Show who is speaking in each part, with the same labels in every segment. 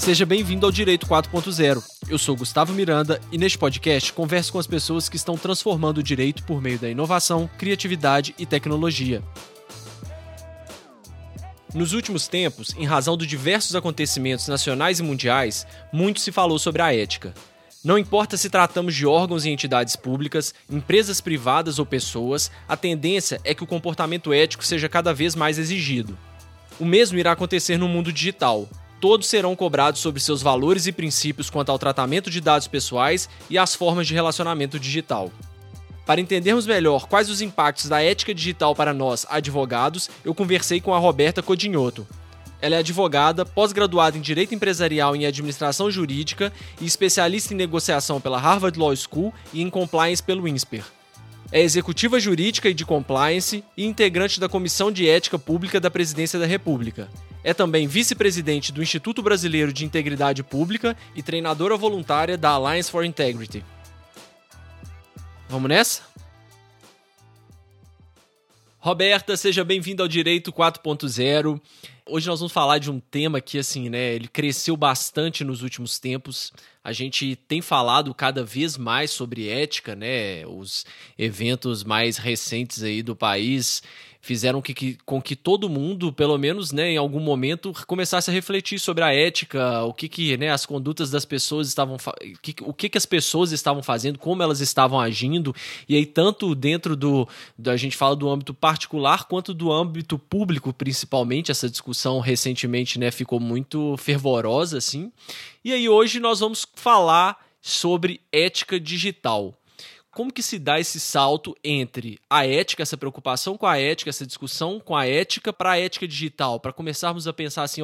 Speaker 1: Seja bem-vindo ao Direito 4.0. Eu sou Gustavo Miranda e neste podcast converso com as pessoas que estão transformando o direito por meio da inovação, criatividade e tecnologia. Nos últimos tempos, em razão de diversos acontecimentos nacionais e mundiais, muito se falou sobre a ética. Não importa se tratamos de órgãos e entidades públicas, empresas privadas ou pessoas, a tendência é que o comportamento ético seja cada vez mais exigido. O mesmo irá acontecer no mundo digital. Todos serão cobrados sobre seus valores e princípios quanto ao tratamento de dados pessoais e às formas de relacionamento digital. Para entendermos melhor quais os impactos da ética digital para nós, advogados, eu conversei com a Roberta Codinhoto. Ela é advogada, pós-graduada em Direito Empresarial e em Administração Jurídica e especialista em negociação pela Harvard Law School e em Compliance pelo INSPER. É executiva jurídica e de compliance e integrante da Comissão de Ética Pública da Presidência da República. É também vice-presidente do Instituto Brasileiro de Integridade Pública e treinadora voluntária da Alliance for Integrity. Vamos nessa? Roberta, seja bem-vinda ao Direito 4.0. Hoje nós vamos falar de um tema que, ele cresceu bastante nos últimos tempos. A gente tem falado cada vez mais sobre ética, Os eventos mais recentes aí do país fizeram com que todo mundo, pelo menos, em algum momento, começasse a refletir sobre a ética, o que as condutas das pessoas estavam, o que as pessoas estavam fazendo, como elas estavam agindo, e aí tanto dentro a gente fala do âmbito particular, quanto do âmbito público, principalmente. Essa discussão recentemente, ficou muito fervorosa, assim. E aí hoje nós vamos falar sobre ética digital. Como que se dá esse salto entre a ética, essa preocupação com a ética, essa discussão com a ética para a ética digital, para começarmos a pensar assim,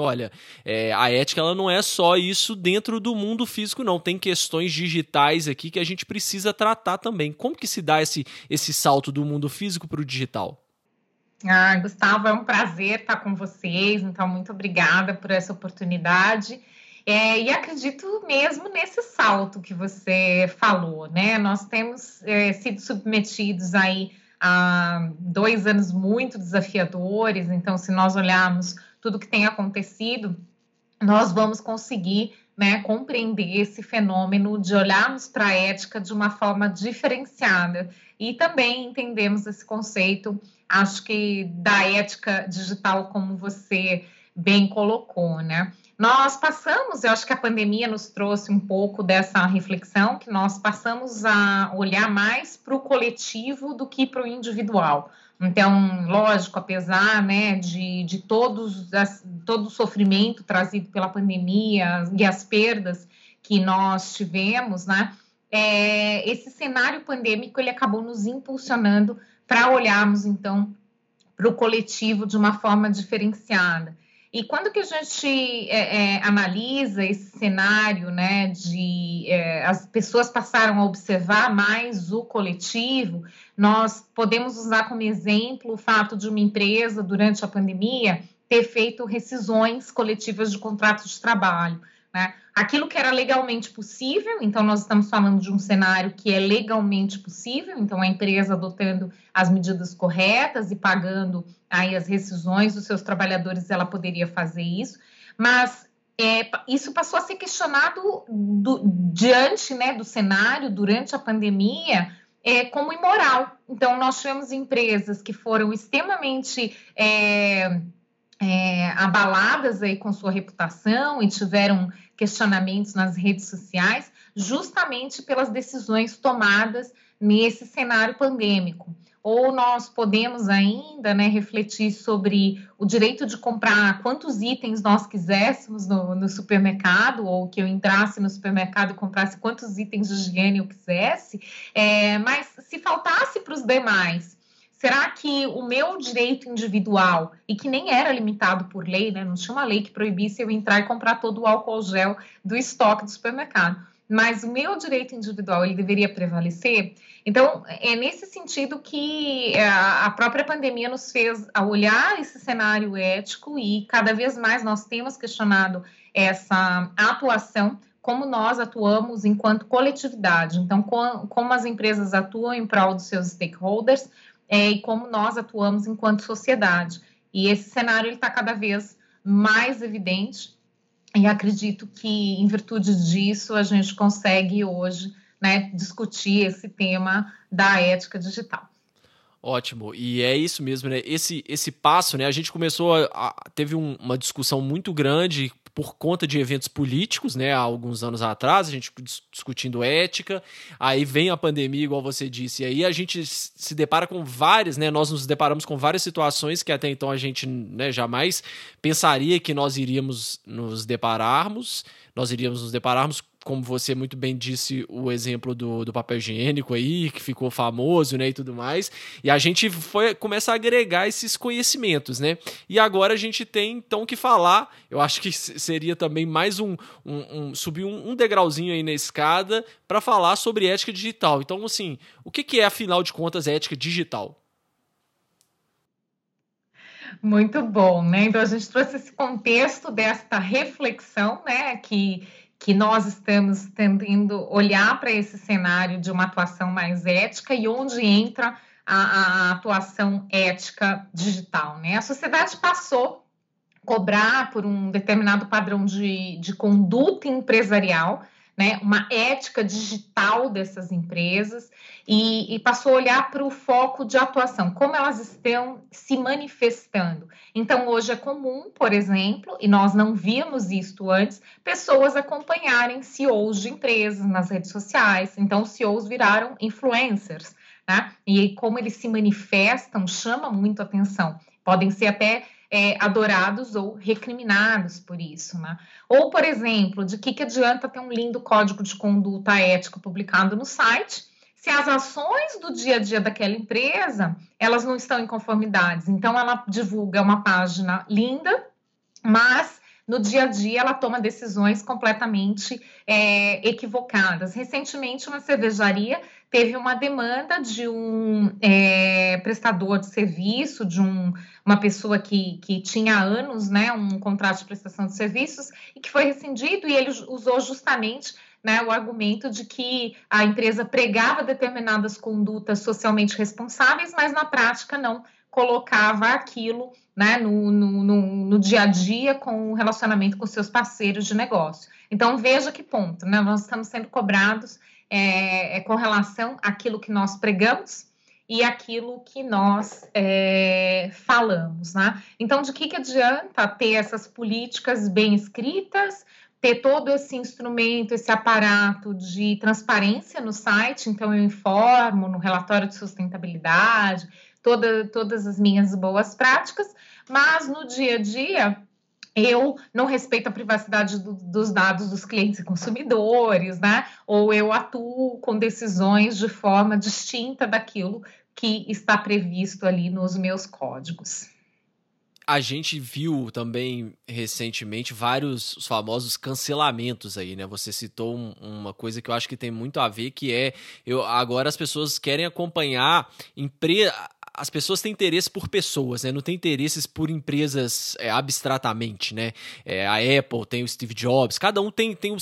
Speaker 1: a ética ela não é só isso dentro do mundo físico, não. Tem questões digitais aqui que a gente precisa tratar também. Como que se dá esse salto do mundo físico para o digital?
Speaker 2: Gustavo, é um prazer estar com vocês, então muito obrigada por essa oportunidade. E acredito mesmo nesse salto que você falou, Nós temos sido submetidos aí a 2 anos muito desafiadores, então se nós olharmos tudo que tem acontecido, nós vamos conseguir compreender esse fenômeno de olharmos para a ética de uma forma diferenciada e também entendemos esse conceito, acho que da ética digital, como você bem colocou, Nós passamos, eu acho que a pandemia nos trouxe um pouco dessa reflexão, que nós passamos a olhar mais para o coletivo do que para o individual. Então, lógico, apesar de todo o sofrimento trazido pela pandemia e as perdas que nós tivemos, esse cenário pandêmico ele acabou nos impulsionando para olharmos, então, para o coletivo de uma forma diferenciada. E quando que a gente analisa esse cenário, as pessoas passaram a observar mais o coletivo, nós podemos usar como exemplo o fato de uma empresa, durante a pandemia, ter feito rescisões coletivas de contratos de trabalho, Aquilo que era legalmente possível, então nós estamos falando de um cenário que é legalmente possível, então a empresa adotando as medidas corretas e pagando aí as rescisões dos seus trabalhadores, ela poderia fazer isso, mas isso passou a ser questionado diante do cenário, durante a pandemia, como imoral. Então nós tivemos empresas que foram extremamente abaladas aí com sua reputação e tiveram questionamentos nas redes sociais, justamente pelas decisões tomadas nesse cenário pandêmico. Ou nós podemos ainda refletir sobre o direito de comprar quantos itens nós quiséssemos no supermercado, ou que eu entrasse no supermercado e comprasse quantos itens de higiene eu quisesse, mas se faltasse para os demais, será que o meu direito individual, e que nem era limitado por lei, não tinha uma lei que proibisse eu entrar e comprar todo o álcool gel do estoque do supermercado, mas o meu direito individual, ele deveria prevalecer? Então, é nesse sentido que a própria pandemia nos fez a olhar esse cenário ético e cada vez mais nós temos questionado essa atuação, como nós atuamos enquanto coletividade. Então, como as empresas atuam em prol dos seus stakeholders, e como nós atuamos enquanto sociedade. E esse cenário está cada vez mais evidente E acredito que, em virtude disso, a gente consegue hoje, né, discutir esse tema da ética digital.
Speaker 1: Ótimo, e é isso mesmo, né? Esse passo, né? A gente começou teve uma discussão muito grande por conta de eventos políticos, né? Há alguns anos atrás, a gente discutindo ética, aí vem a pandemia, igual você disse, e aí a gente se depara com várias, né? Nós nos deparamos com várias situações que até então a gente, né, jamais pensaria que nós iríamos nos depararmos, como você muito bem disse, o exemplo do papel higiênico aí, que ficou famoso, né, e tudo mais, e a gente começa a agregar esses conhecimentos, né, e agora a gente tem, então, que falar, eu acho que seria também mais subir um degrauzinho aí na escada para falar sobre ética digital. Então, assim, o que é, afinal de contas, ética digital?
Speaker 2: Muito bom, né? Então a gente trouxe esse contexto desta reflexão, né? Que nós estamos tentando olhar para esse cenário de uma atuação mais ética e onde entra a atuação ética digital, né? A sociedade passou a cobrar por um determinado padrão de conduta empresarial, né, uma ética digital dessas empresas e passou a olhar para o foco de atuação, como elas estão se manifestando. Então, hoje é comum, por exemplo, e nós não víamos isso antes, pessoas acompanharem CEOs de empresas nas redes sociais. Então, os CEOs viraram influencers, né? E como eles se manifestam chama muito atenção. Podem ser até adorados ou recriminados por isso, né? Ou, por exemplo, de que adianta ter um lindo código de conduta ética publicado no site se as ações do dia a dia daquela empresa, elas não estão em conformidade. Então, ela divulga uma página linda, mas no dia a dia ela toma decisões completamente equivocadas. Recentemente, uma cervejaria teve uma demanda de um prestador de serviço, de uma pessoa que tinha há anos, né, um contrato de prestação de serviços, e que foi rescindido, e ele usou justamente, né, o argumento de que a empresa pregava determinadas condutas socialmente responsáveis, mas na prática não colocava aquilo, né, no dia a dia com o relacionamento com seus parceiros de negócio. Então, veja que ponto, né, nós estamos sendo cobrados com relação àquilo que nós pregamos e aquilo que nós falamos, né? Então, de que adianta ter essas políticas bem escritas, ter todo esse instrumento, esse aparato de transparência no site? Então, eu informo no relatório de sustentabilidade, todas as minhas boas práticas, mas no dia a dia eu não respeito a privacidade dos dados dos clientes e consumidores, né? Ou eu atuo com decisões de forma distinta daquilo que está previsto ali nos meus códigos.
Speaker 1: A gente viu também recentemente os famosos cancelamentos aí, né? Você citou uma coisa que eu acho que tem muito a ver, que agora as pessoas querem acompanhar as pessoas têm interesse por pessoas, né? Não tem interesses por empresas abstratamente, né? A Apple tem o Steve Jobs, cada um tem o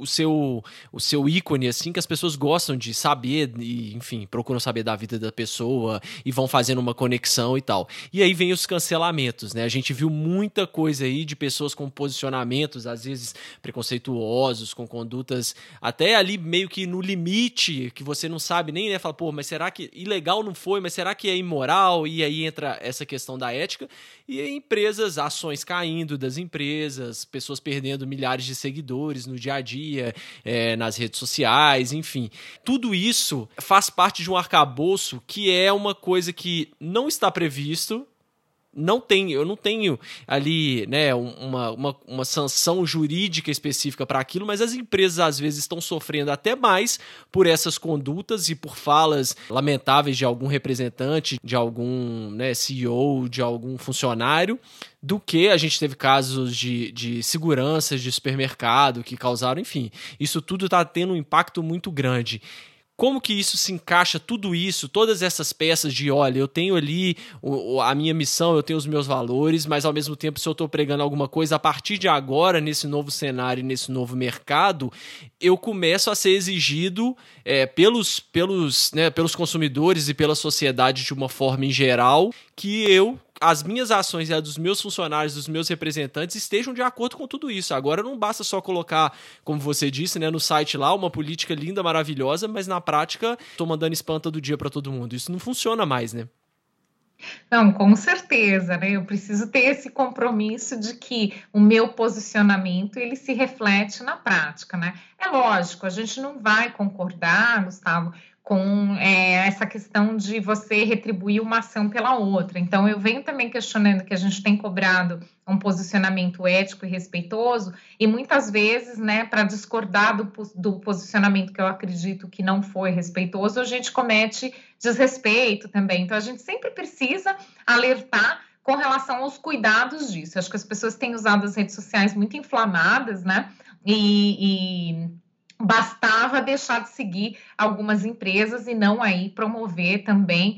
Speaker 1: seu ícone, assim, que as pessoas gostam de saber e, enfim, procuram saber da vida da pessoa e vão fazendo uma conexão e tal. E aí vem os cancelamentos, né? A gente viu muita coisa aí de pessoas com posicionamentos, às vezes preconceituosos, com condutas até ali meio que no limite, que você não sabe nem, né? Fala, pô, mas será que ilegal não foi? Mas será que é imoral? E aí entra essa questão da ética e empresas, ações caindo das empresas, pessoas perdendo milhares de seguidores no dia a dia, nas redes sociais, enfim. Tudo isso faz parte de um arcabouço que é uma coisa que não está previsto. Eu não tenho ali, né, uma sanção jurídica específica para aquilo, mas as empresas às vezes estão sofrendo até mais por essas condutas e por falas lamentáveis de algum representante, de algum, né, CEO, de algum funcionário, do que a gente teve casos de seguranças de supermercado que causaram, enfim, isso tudo está tendo um impacto muito grande. Como que isso se encaixa, tudo isso, todas essas peças de, olha, eu tenho ali a minha missão, eu tenho os meus valores, mas ao mesmo tempo, se eu estou pregando alguma coisa, a partir de agora, nesse novo cenário, nesse novo mercado, eu começo a ser exigido pelos consumidores e pela sociedade de uma forma em geral, que eu as minhas ações e as dos meus funcionários, dos meus representantes estejam de acordo com tudo isso. Agora não basta só colocar, como você disse, né, no site lá, uma política linda, maravilhosa, mas na prática tô mandando spam todo dia para todo mundo. Isso não funciona mais, né?
Speaker 2: Não, com certeza, né? Eu preciso ter esse compromisso de que o meu posicionamento ele se reflete na prática, né? É lógico, a gente não vai concordar, Gustavo, com essa questão de você retribuir uma ação pela outra. Então, eu venho também questionando que a gente tem cobrado um posicionamento ético e respeitoso, e muitas vezes, né, para discordar do posicionamento que eu acredito que não foi respeitoso, a gente comete desrespeito também. Então, a gente sempre precisa alertar com relação aos cuidados disso. Acho que as pessoas têm usado as redes sociais muito inflamadas, né, e bastava deixar de seguir algumas empresas e não aí promover também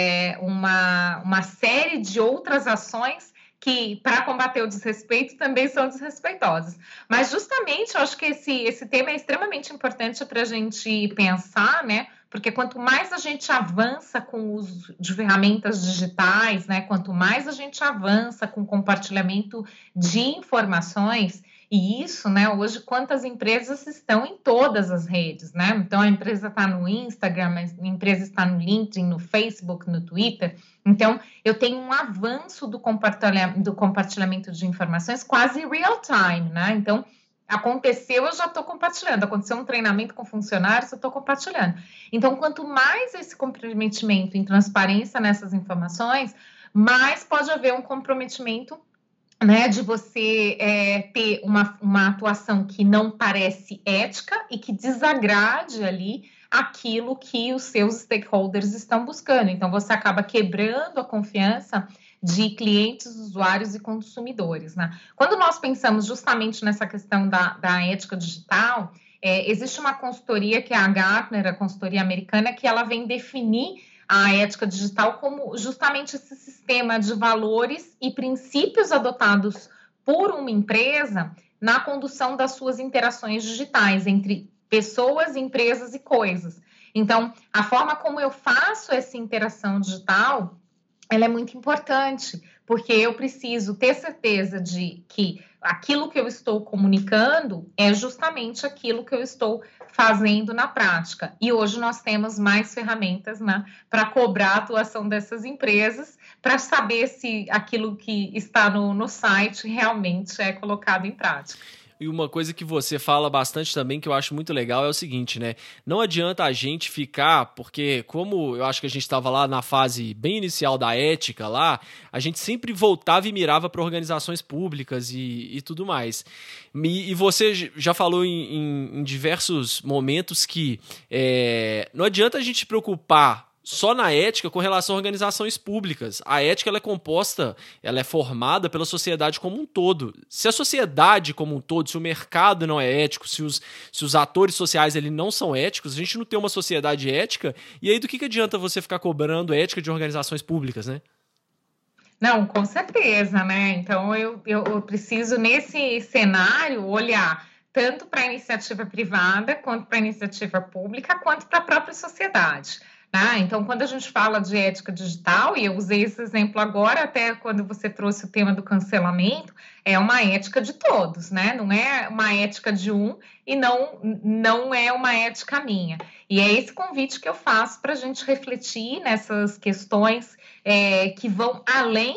Speaker 2: uma série de outras ações que, para combater o desrespeito, também são desrespeitosas. Mas, justamente, eu acho que esse tema é extremamente importante para a gente pensar, né? Porque quanto mais a gente avança com o uso de ferramentas digitais, né? Quanto mais a gente avança com o compartilhamento de informações, e isso, né, hoje, quantas empresas estão em todas as redes, né? Então, a empresa está no Instagram, a empresa está no LinkedIn, no Facebook, no Twitter. Então, eu tenho um avanço do compartilhamento de informações quase real time, né? Então, aconteceu, eu já estou compartilhando. Aconteceu um treinamento com funcionários, eu estou compartilhando. Então, quanto mais esse comprometimento em transparência nessas informações, mais pode haver um comprometimento, né, de você ter uma atuação que não parece ética e que desagrade ali aquilo que os seus stakeholders estão buscando. Então, você acaba quebrando a confiança de clientes, usuários e consumidores, né? Quando nós pensamos justamente nessa questão da ética digital, existe uma consultoria que é a Gartner, a consultoria americana, que ela vem definir a ética digital como justamente esse sistema de valores e princípios adotados por uma empresa na condução das suas interações digitais entre pessoas, empresas e coisas. Então, a forma como eu faço essa interação digital, ela é muito importante, porque eu preciso ter certeza de que aquilo que eu estou comunicando é justamente aquilo que eu estou fazendo na prática. E hoje nós temos mais ferramentas, né, para cobrar a atuação dessas empresas, para saber se aquilo que está no site realmente é colocado em prática.
Speaker 1: E uma coisa que você fala bastante também, que eu acho muito legal, é o seguinte, né? Não adianta a gente ficar, porque como eu acho que a gente estava lá na fase bem inicial da ética lá, a gente sempre voltava e mirava para organizações públicas e tudo mais. E você já falou em diversos momentos que não adianta a gente se preocupar só na ética com relação a organizações públicas. A ética ela é composta, ela é formada pela sociedade como um todo. Se a sociedade como um todo, se o mercado não é ético, se os atores sociais ele não são éticos, a gente não tem uma sociedade ética, e aí do que adianta você ficar cobrando ética de organizações públicas, né?
Speaker 2: Não, com certeza, né? Então, eu preciso, nesse cenário, olhar tanto para a iniciativa privada, quanto para a iniciativa pública, quanto para a própria sociedade. Então, quando a gente fala de ética digital, e eu usei esse exemplo agora, até quando você trouxe o tema do cancelamento, é uma ética de todos, né? Não é uma ética de um e não é uma ética minha. E é esse convite que eu faço para a gente refletir nessas questões que vão além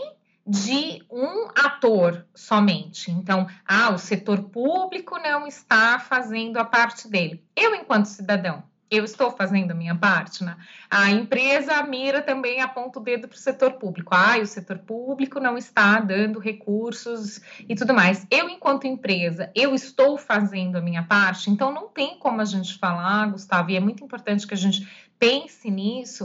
Speaker 2: de um ator somente. Então, o setor público não está fazendo a parte dele. Eu, enquanto cidadão, eu estou fazendo a minha parte, né? A empresa mira também, aponta o dedo para o setor público. O setor público não está dando recursos e tudo mais. Eu, enquanto empresa, eu estou fazendo a minha parte, então não tem como a gente falar, Gustavo, e é muito importante que a gente pense nisso,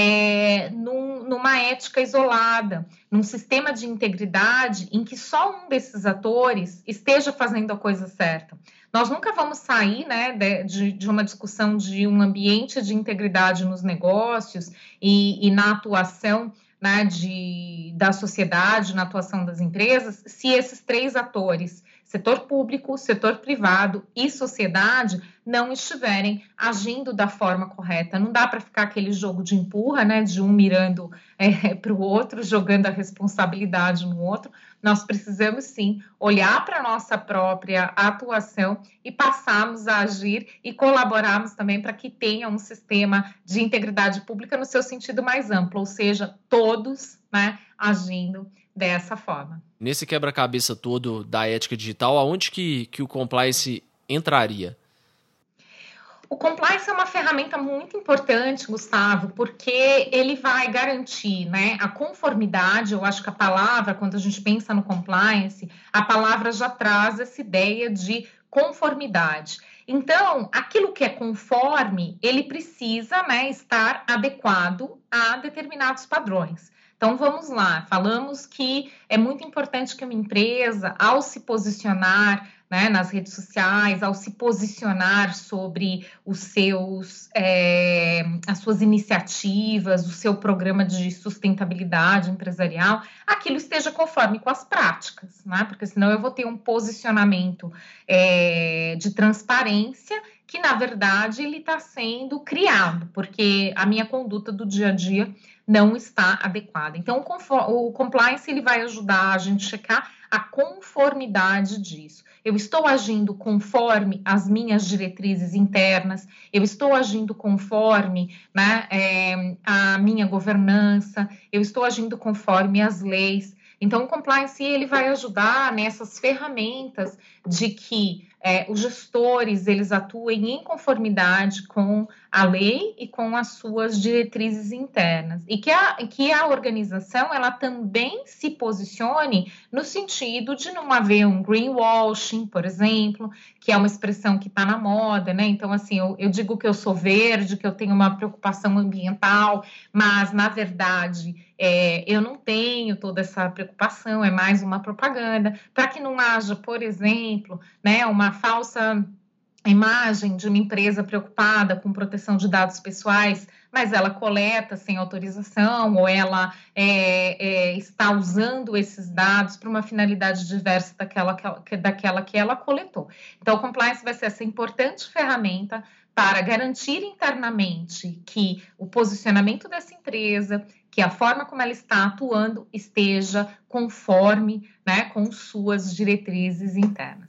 Speaker 2: numa ética isolada, num sistema de integridade em que só um desses atores esteja fazendo a coisa certa. Nós nunca vamos sair, né, de uma discussão de um ambiente de integridade nos negócios e na atuação, né, da sociedade, na atuação das empresas, se esses três atores, se setor público, setor privado e sociedade não estiverem agindo da forma correta. Não dá para ficar aquele jogo de empurra, né, de um mirando para o outro, jogando a responsabilidade no outro. Nós precisamos, sim, olhar para a nossa própria atuação e passarmos a agir e colaborarmos também para que tenha um sistema de integridade pública no seu sentido mais amplo, ou seja, todos, né, agindo dessa forma.
Speaker 1: Nesse quebra-cabeça todo da ética digital, aonde que o compliance entraria?
Speaker 2: O compliance é uma ferramenta muito importante, Gustavo, porque ele vai garantir, né, a conformidade. Eu acho que a palavra, quando a gente pensa no compliance, a palavra já traz essa ideia de conformidade. Então, aquilo que é conforme, ele precisa, né, estar adequado a determinados padrões. Então, vamos lá, falamos que é muito importante que uma empresa, ao se posicionar, né, nas redes sociais, ao se posicionar sobre as suas iniciativas, o seu programa de sustentabilidade empresarial, aquilo esteja conforme com as práticas, né? Porque senão eu vou ter um posicionamento de transparência que, na verdade, ele está sendo criado, porque a minha conduta do dia a dia não está adequada. Então, o compliance ele vai ajudar a gente checar a conformidade disso. Eu estou agindo conforme as minhas diretrizes internas, eu estou agindo conforme, né, a minha governança, eu estou agindo conforme as leis. Então, o compliance ele vai ajudar nessas ferramentas de que os gestores eles atuem em conformidade com a lei e com as suas diretrizes internas. E que a organização ela também se posicione no sentido de não haver um greenwashing, por exemplo, que é uma expressão que está na moda, né? Então, assim, eu digo que eu sou verde, que eu tenho uma preocupação ambiental, mas, na verdade, eu não tenho toda essa preocupação, é mais uma propaganda, para que não haja, por exemplo, né, uma falsa imagem de uma empresa preocupada com proteção de dados pessoais, mas ela coleta sem autorização ou ela está usando esses dados para uma finalidade diversa daquela que ela coletou. Então, o compliance vai ser essa importante ferramenta para garantir internamente que o posicionamento dessa empresa, que a forma como ela está atuando esteja conforme, né, com suas diretrizes internas.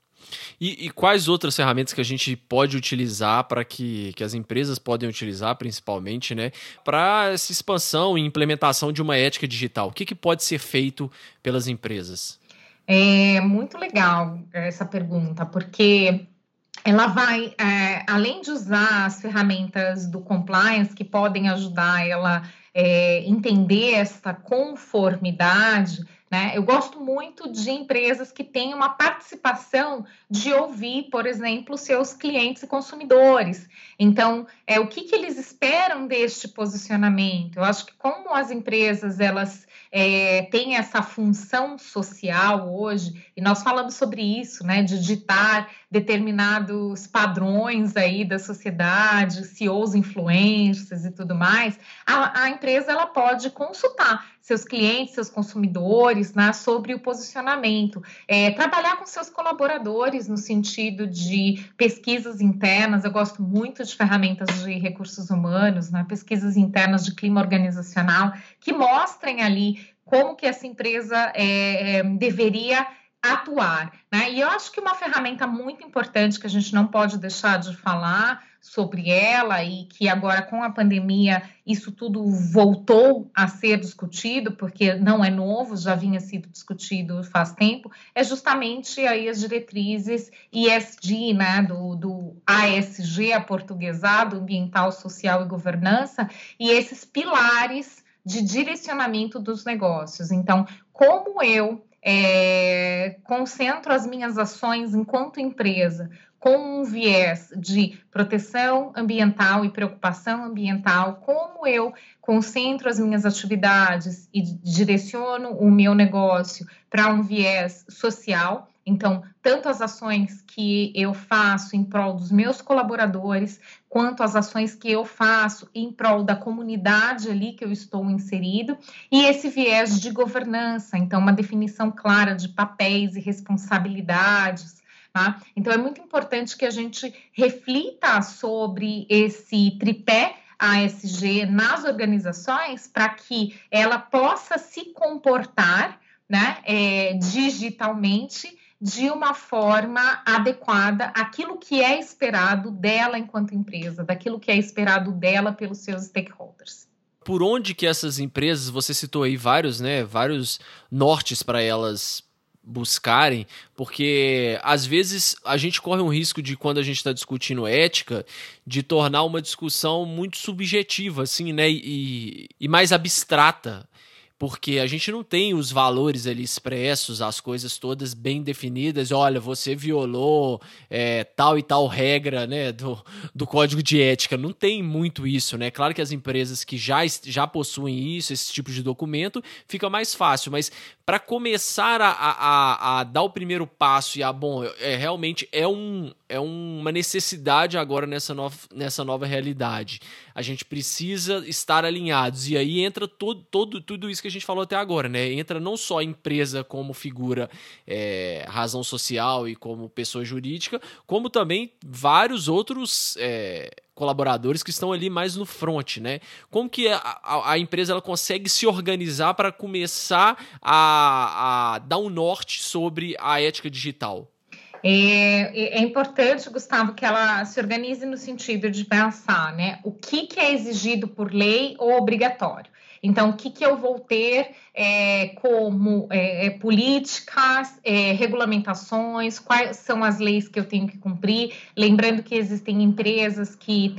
Speaker 1: E quais outras ferramentas que a gente pode utilizar para que as empresas podem utilizar, principalmente, né, para essa expansão e implementação de uma ética digital? O que pode ser feito pelas empresas?
Speaker 2: É muito legal essa pergunta, porque ela vai, além de usar as ferramentas do compliance que podem ajudar ela entender essa conformidade, né? Eu gosto muito de empresas que têm uma participação de ouvir, por exemplo, seus clientes e consumidores. Então, o que eles esperam deste posicionamento? Eu acho que como as empresas elas têm essa função social hoje, e nós falamos sobre isso, né, de ditar determinados padrões aí da sociedade, CEOs, influencers e tudo mais, a empresa ela pode consultar seus clientes, seus consumidores, né, sobre o posicionamento, trabalhar com seus colaboradores no sentido de pesquisas internas. Eu gosto muito de ferramentas de recursos humanos, né, pesquisas internas de clima organizacional, que mostrem ali como que essa empresa deveria atuar, né? E eu acho que uma ferramenta muito importante que a gente não pode deixar de falar sobre ela e que agora com a pandemia isso tudo voltou a ser discutido, porque não é novo, já vinha sido discutido faz tempo, é justamente aí as diretrizes ESG, né, do ASG, aportuguesado, ambiental, social e governança, e esses pilares de direcionamento dos negócios. Então, como eu concentro as minhas ações enquanto empresa com um viés de proteção ambiental e preocupação ambiental, como eu concentro as minhas atividades e direciono o meu negócio para um viés social, Então, tanto as ações que eu faço em prol dos meus colaboradores, quanto as ações que eu faço em prol da comunidade ali que eu estou inserido, e esse viés de governança, então uma definição clara de papéis e responsabilidades, tá? Então é muito importante que a gente reflita sobre esse tripé ASG nas organizações para que ela possa se comportar, né, digitalmente de uma forma adequada àquilo que é esperado dela enquanto empresa, daquilo que é esperado dela pelos seus stakeholders.
Speaker 1: Por onde que essas empresas, você citou aí vários, né, vários nortes para elas buscarem, porque às vezes a gente corre um risco de, quando a gente está discutindo ética, de tornar uma discussão muito subjetiva, assim, né, e mais abstrata, porque a gente não tem os valores ali expressos, as coisas todas bem definidas. Olha, você violou tal e tal regra, né, do código de ética. Não tem muito isso, né? Claro que as empresas que já possuem isso, esse tipo de documento, fica mais fácil. Mas para começar a dar o primeiro passo realmente é uma necessidade agora nessa nova realidade. A gente precisa estar alinhados. E aí entra tudo isso que a gente falou até agora, né? Entra não só a empresa como figura, razão social e como pessoa jurídica, como também vários outros colaboradores que estão ali mais no front, né? Como que a empresa ela consegue se organizar para começar a dar um norte sobre a ética digital?
Speaker 2: É importante, Gustavo, que ela se organize no sentido de pensar, né, o que é exigido por lei ou obrigatório. Então, o que eu vou ter como políticas, regulamentações, quais são as leis que eu tenho que cumprir? Lembrando que existem empresas que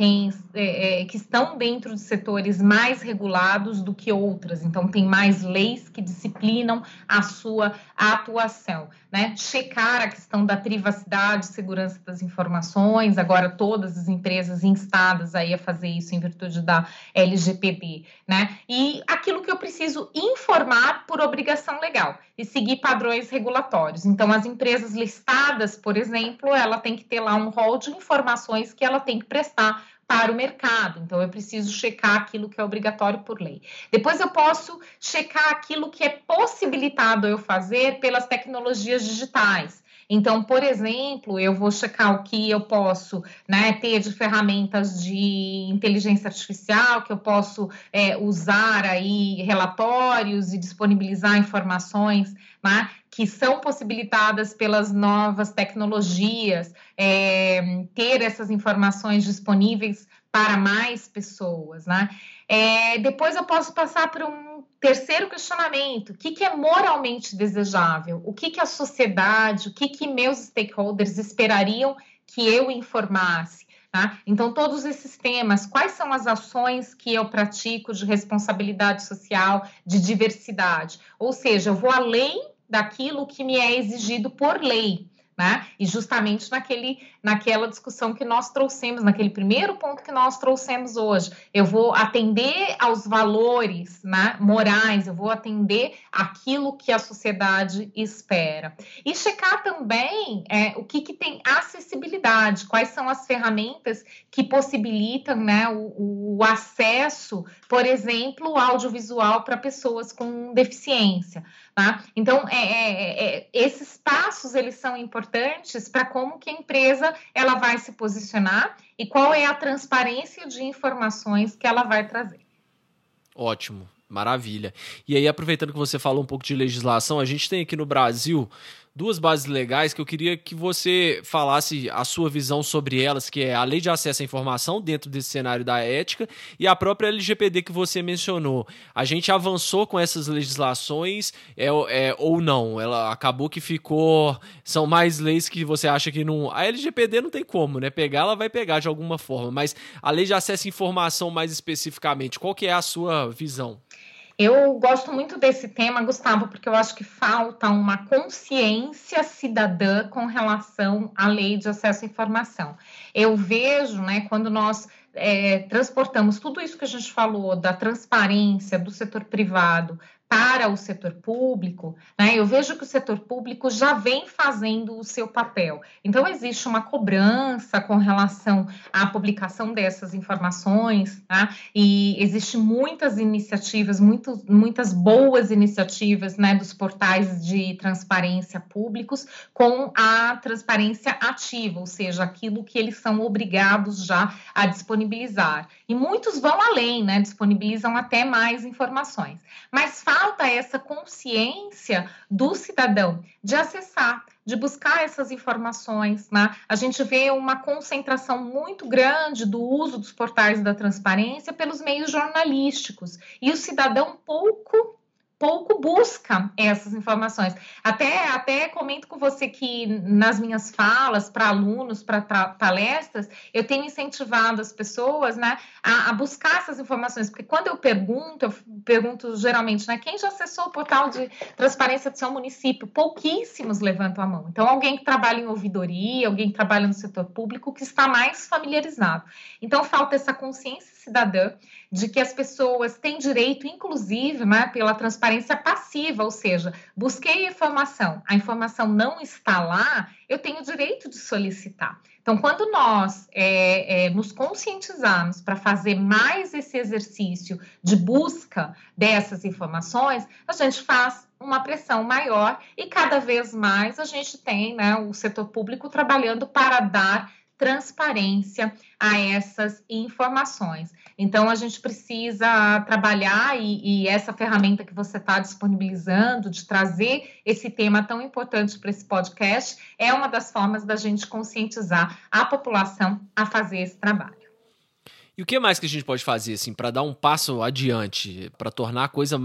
Speaker 2: estão dentro de setores mais regulados do que outras, então tem mais leis que disciplinam a sua atuação, né? Checar a questão da privacidade e segurança das informações, agora todas as empresas instadas aí a fazer isso em virtude da LGPD, né? E aquilo que eu preciso informar por obrigação legal e seguir padrões regulatórios. Então, as empresas listadas, por exemplo, ela tem que ter lá um rol de informações que ela tem que prestar para o mercado. Então, eu preciso checar aquilo que é obrigatório por lei. Depois, eu posso checar aquilo que é possibilitado eu fazer pelas tecnologias digitais. Então, por exemplo, eu vou checar o que eu posso, né, ter de ferramentas de inteligência artificial, que eu posso usar aí relatórios e disponibilizar informações, né, que são possibilitadas pelas novas tecnologias, ter essas informações disponíveis para mais pessoas, né? Depois eu posso passar por um terceiro questionamento: o que é moralmente desejável? O que a sociedade, o que meus stakeholders esperariam que eu informasse? Tá? Então, todos esses temas, quais são as ações que eu pratico de responsabilidade social, de diversidade? Ou seja, eu vou além daquilo que me é exigido por lei, né? E justamente naquela discussão que nós trouxemos, naquele primeiro ponto que nós trouxemos hoje, eu vou atender aos valores, né, morais, eu vou atender aquilo que a sociedade espera. E checar também o que tem acessibilidade, quais são as ferramentas que possibilitam, né, o acesso, por exemplo, audiovisual para pessoas com deficiência. Tá? Então, esses passos, eles são importantes para como que a empresa ela vai se posicionar e qual é a transparência de informações que ela vai trazer.
Speaker 1: Ótimo, maravilha. E aí, aproveitando que você falou um pouco de legislação, a gente tem aqui no Brasil duas bases legais que eu queria que você falasse a sua visão sobre elas, que é a Lei de Acesso à Informação dentro desse cenário da ética e a própria LGPD que você mencionou. A gente avançou com essas legislações ou não? Ela acabou que são mais leis que você acha que não... A LGPD não tem como, né? Pegar, ela vai pegar de alguma forma, mas a Lei de Acesso à Informação mais especificamente, qual que é a sua visão?
Speaker 2: Eu gosto muito desse tema, Gustavo, porque eu acho que falta uma consciência cidadã com relação à lei de acesso à informação. Eu vejo, né, quando nós transportamos tudo isso que a gente falou, da transparência do setor privado para o setor público, né, eu vejo que o setor público já vem fazendo o seu papel. Então, existe uma cobrança com relação à publicação dessas informações, tá? E existem muitas iniciativas, muitas boas iniciativas, né, dos portais de transparência públicos com a transparência ativa, ou seja, aquilo que eles são obrigados já a disponibilizar. E muitos vão além, né, disponibilizam até mais informações. Mas falta essa consciência do cidadão de acessar, de buscar essas informações, né? A gente vê uma concentração muito grande do uso dos portais da transparência pelos meios jornalísticos, e o cidadão pouco busca essas informações. Até comento com você que nas minhas falas para alunos, para palestras, eu tenho incentivado as pessoas, né, a buscar essas informações, porque quando eu pergunto geralmente, né, quem já acessou o portal de transparência do seu município? Pouquíssimos levantam a mão. Então, alguém que trabalha em ouvidoria, alguém que trabalha no setor público, que está mais familiarizado. Então, falta essa consciência cidadã de que as pessoas têm direito, inclusive, né, pela transparência passiva, ou seja, busquei a informação não está lá, eu tenho o direito de solicitar. Então, quando nós nos conscientizarmos para fazer mais esse exercício de busca dessas informações, a gente faz uma pressão maior e cada vez mais a gente tem, né, o setor público trabalhando para dar transparência a essas informações. Então, a gente precisa trabalhar e essa ferramenta que você está disponibilizando de trazer esse tema tão importante para esse podcast é uma das formas da gente conscientizar a população a fazer esse trabalho.
Speaker 1: E o que mais que a gente pode fazer, assim, para dar um passo adiante, para tornar a coisa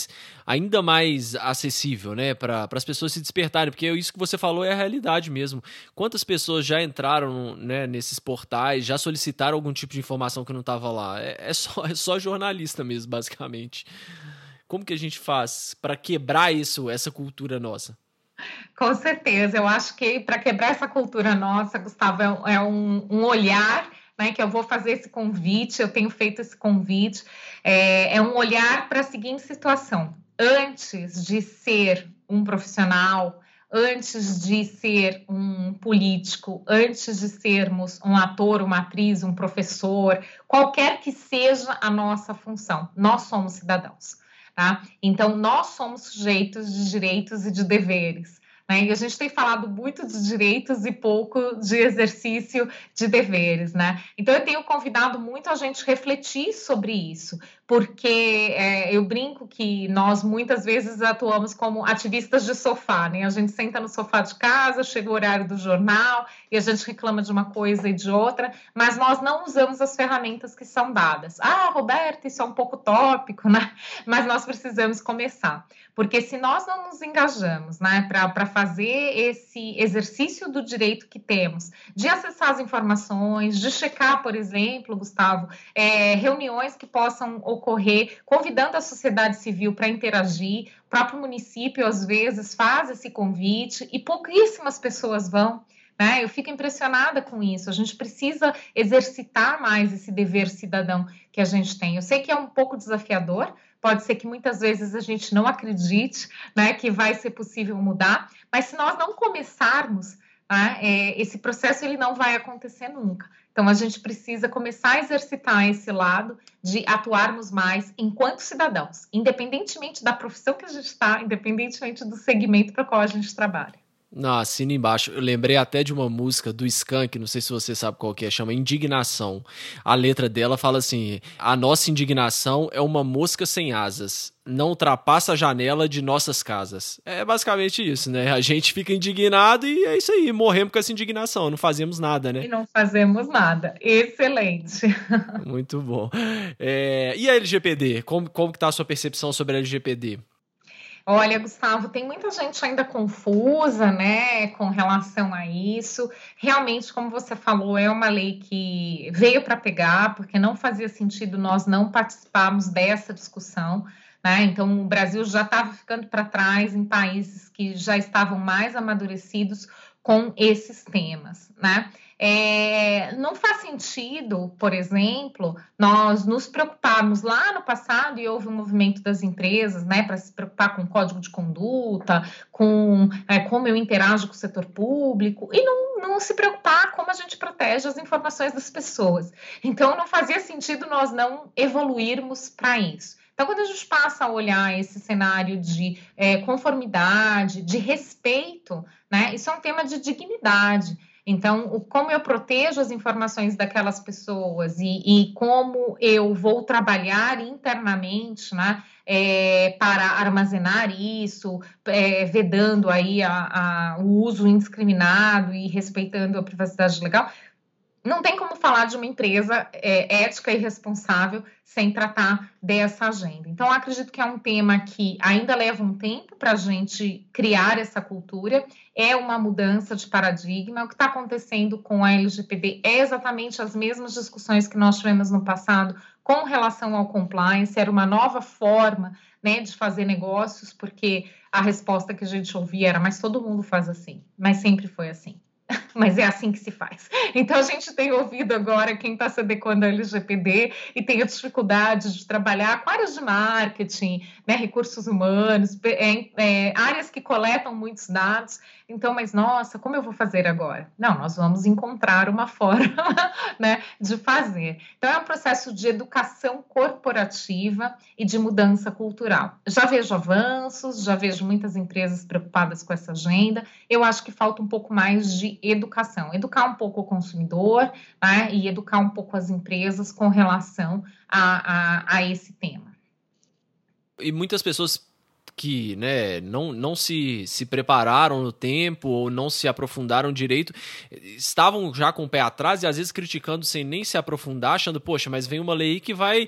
Speaker 1: ainda mais acessível, né, para as pessoas se despertarem? Porque isso que você falou é a realidade mesmo. Quantas pessoas já entraram, né, nesses portais, já solicitaram algum tipo de informação que não estava lá? É só jornalista mesmo, basicamente. Como que a gente faz para quebrar essa cultura nossa?
Speaker 2: Com certeza, eu acho que para quebrar essa cultura nossa, Gustavo, é um olhar, né, que eu vou fazer esse convite, eu tenho feito esse convite, é um olhar para a seguinte situação: antes de ser um profissional, antes de ser um político, antes de sermos um ator, uma atriz, um professor, qualquer que seja a nossa função, nós somos cidadãos, tá? Então, nós somos sujeitos de direitos e de deveres. E a gente tem falado muito de direitos e pouco de exercício de deveres, né? Então, eu tenho convidado muito a gente refletir sobre isso, porque eu brinco que nós muitas vezes atuamos como ativistas de sofá, né? A gente senta no sofá de casa, chega o horário do jornal e a gente reclama de uma coisa e de outra, mas nós não usamos as ferramentas que são dadas. Ah, Roberta, isso é um pouco tópico, né? Mas nós precisamos começar, porque se nós não nos engajamos, né, para fazer esse exercício do direito que temos, de acessar as informações, de checar, por exemplo, Gustavo, reuniões que possam ocorrer, convidando a sociedade civil para interagir, o próprio município, às vezes, faz esse convite e pouquíssimas pessoas vão, né? Eu fico impressionada com isso. A gente precisa exercitar mais esse dever cidadão que a gente tem. Eu sei que é um pouco desafiador, pode ser que muitas vezes a gente não acredite, né, que vai ser possível mudar, mas se nós não começarmos, né, esse processo ele não vai acontecer nunca. Então, a gente precisa começar a exercitar esse lado de atuarmos mais enquanto cidadãos, independentemente da profissão que a gente está, independentemente do segmento para o qual a gente trabalha.
Speaker 1: Não, assina embaixo. Eu lembrei até de uma música do Skank, não sei se você sabe qual que é, chama Indignação. A letra dela fala assim: a nossa indignação é uma mosca sem asas, não ultrapassa a janela de nossas casas. É basicamente isso, né? A gente fica indignado e é isso aí, morremos com essa indignação, não fazemos nada, né?
Speaker 2: E não fazemos nada. Excelente.
Speaker 1: Muito bom. E a LGPD? Como que tá a sua percepção sobre a LGPD?
Speaker 2: Olha, Gustavo, tem muita gente ainda confusa, né, com relação a isso. Realmente, como você falou, é uma lei que veio para pegar, porque não fazia sentido nós não participarmos dessa discussão, né? Então, o Brasil já estava ficando para trás em países que já estavam mais amadurecidos com esses temas, né? Não faz sentido, por exemplo, nós nos preocuparmos lá no passado, e houve um movimento das empresas, né, para se preocupar com código de conduta, com como eu interajo com o setor público, e não se preocupar como a gente protege as informações das pessoas. Então, não fazia sentido nós não evoluirmos para isso. Então, quando a gente passa a olhar esse cenário de conformidade, de respeito, né, isso é um tema de dignidade. Então, como eu protejo as informações daquelas pessoas e como eu vou trabalhar internamente, né, para armazenar isso, vedando aí o uso indiscriminado e respeitando a privacidade legal, não tem como falar de uma empresa ética e responsável sem tratar dessa agenda. Então, acredito que é um tema que ainda leva um tempo para a gente criar essa cultura, é uma mudança de paradigma. O que está acontecendo com a LGPD é exatamente as mesmas discussões que nós tivemos no passado com relação ao compliance, era uma nova forma, né, de fazer negócios, porque a resposta que a gente ouvia era, mas todo mundo faz assim, mas sempre foi assim. Mas é assim que se faz. Então, a gente tem ouvido agora quem está se adequando à LGPD e tem a dificuldade de trabalhar com áreas de marketing, né, recursos humanos, áreas que coletam muitos dados. Então, mas nossa, como eu vou fazer agora? Não, nós vamos encontrar uma forma, né, de fazer. Então, é um processo de educação corporativa e de mudança cultural. Já vejo avanços, já vejo muitas empresas preocupadas com essa agenda. Eu acho que falta um pouco mais de educação, educar um pouco o consumidor, né, e educar um pouco as empresas com relação a esse tema.
Speaker 1: E muitas pessoas que, né, não se prepararam no tempo ou não se aprofundaram direito, estavam já com o pé atrás e às vezes criticando sem nem se aprofundar, achando, poxa, mas vem uma lei que vai